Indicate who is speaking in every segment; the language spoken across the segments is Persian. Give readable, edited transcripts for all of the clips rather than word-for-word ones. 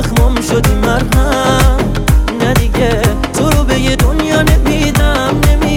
Speaker 1: زخمم شدی مرهم. نه دیگه تو رو به یه دنیا نمیدم.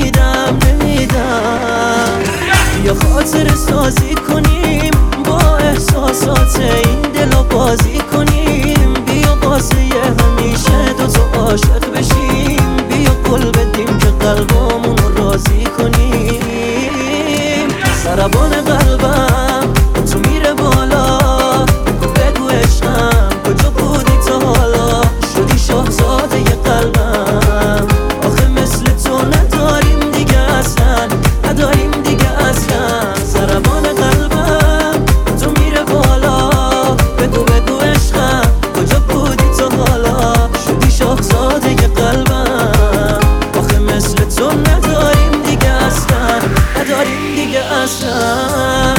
Speaker 1: یا خاطر سازی کنیم با احساسات این دلو بازی کنیم. بیا واسه همیشه دوتا عاشق بشیم. بیا قول بدیم که قلبمون رو راضی کنیم. ضربان قلبم تو میره بالا، بگو عشقم کجا بودی تا حالا؟ شدی شاهزاده ی قلبم. آخه مثل تو نداریم دیگه اصلا، نداریم دیگه اصلا. ضربان قلبم تو میره بالا، بگو عشقم کجا بودی تا حالا؟ شدی شاهزاده ی قلبم. آخه مثل تو نداریم دیگه اصلا، نداریم دیگه اصلا.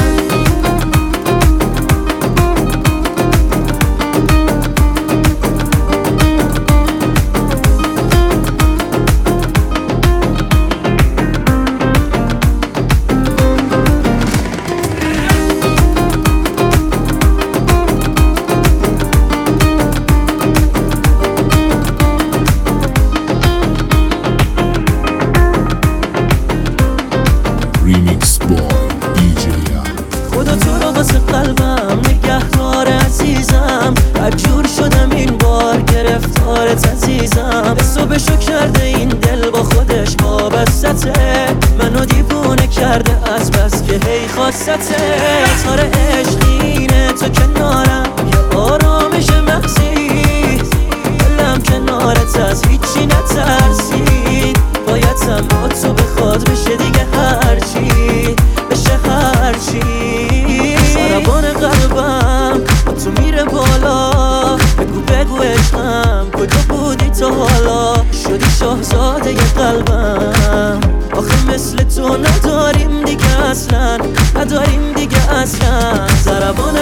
Speaker 2: Remix Boy DJ
Speaker 1: خدا تو رو واسه قلبم نگهدار عزیزم. بدجور شدم این بار گرفتارت عزیزم. حسابشو شو کرده این دل با خودش وابستته. منو دیوونه کرده از بس که هی خواستته. اظهار عشقینه تو کنارم یه آرامش مغزی. دلم کنارت از هیچی نترسید. بایدم با تو بخواد بشه دیگه هرچی بشه هرچی. ضربان قلبم تو میره بالا، بگو عشقم کجا بودی تا حالا؟ شدی شاهزاده ی قلبم. آخه مثل تو نداریم دیگه اصلا، نداریم دیگه اصلا. ضربان